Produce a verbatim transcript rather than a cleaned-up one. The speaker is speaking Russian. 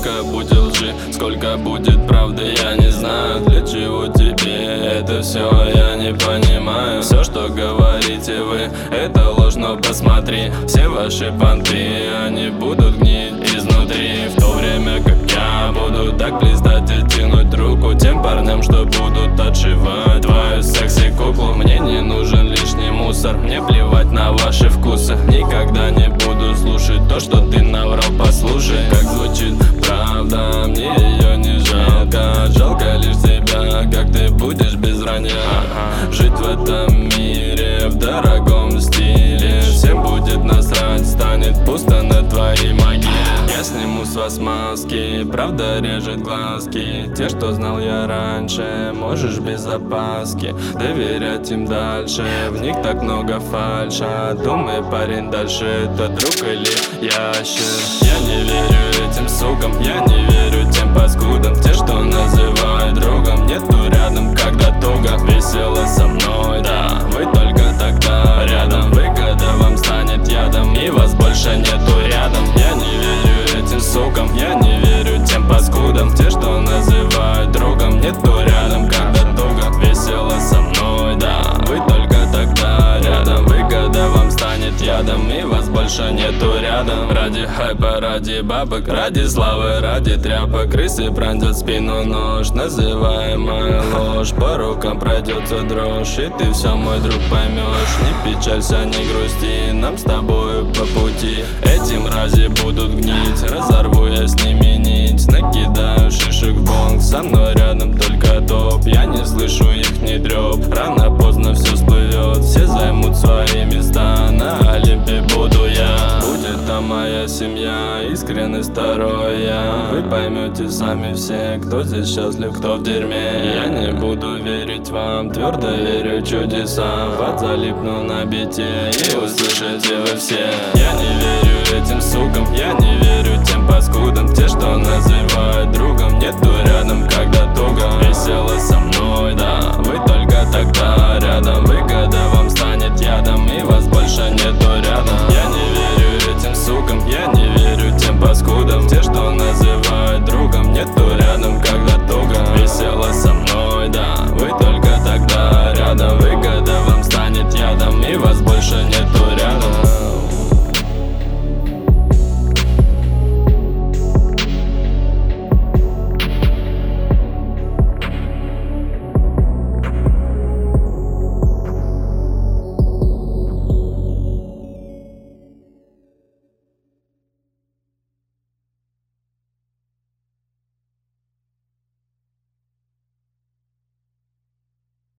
сколько будет лжи, сколько будет правды, я не знаю. Для чего тебе это все, я не понимаю. Все, что говорите вы, это ложь, но посмотри. Все ваши понты, они будут гнить изнутри. В то время как я буду так блистать и тянуть руку тем парням, что будут отшивать твою секси-куклу. Мне не нужен лишний мусор, мне плевать на ваши вкусы. Никогда не буду слушать то, что ты наврал, послушай, как звучит правда, мне ее не жалко. Жалко лишь себя, как ты будешь без ранья жить в этом мире в дорогом стиле. Всем будет насрать, станет пусто на твоей могиле. Я сниму с вас маски, правда режет глазки. Те, что знал я раньше, можешь без опаски доверять им дальше. В них так много фальша. Думай, парень, дальше это друг или ящер. Я не верю этим сукам, я не верю тем паскудам. Те, что называют другом, нету рядом, когда туго. Весело со мной, да, вы только тогда рядом. Выгода вам станет ядом, и вас больше нету рядом. Я не верю этим сукам, я не верю тем паскудам. Те, что называют другом, нету рядом, когда туго. Весело со мной, да, вы только тогда рядом. Выгода вам станет ядом, и вас больше нету рядом. Ради хайпа, ради бабок, ради славы, ради тряпок крысы пронзят спину нож, называемая ложь. По рукам пройдется дрожь, и ты все, мой друг, поймешь. Не печалься, не грусти, нам с тобою по пути. Эти мрази будут гнить, разорву я с ними нить. Накидаю шишек в бонг, со мной рядом только топ. Я не слышу их ни трёп, рано поздно все всплывет. Все займут свои места, на Олимпе буду я. Будет там моя семья, искренность второй я. Вы поймете сами все, кто здесь счастлив, кто в дерьме. Я не буду верить вам, твердо верю чудесам. Подзалипну на бите и услышите вы все. Я не верю этим сукам, я не верю тем паскудам. Те, что называют другом, нету рядом, когда туго. Весело со мной, да, вы только тогда рядом. Выгода вам станет ядом, и вас больше нету рядом. Я не верю этим сукам, я не верю тем паскудам. Те, что называют другом, нету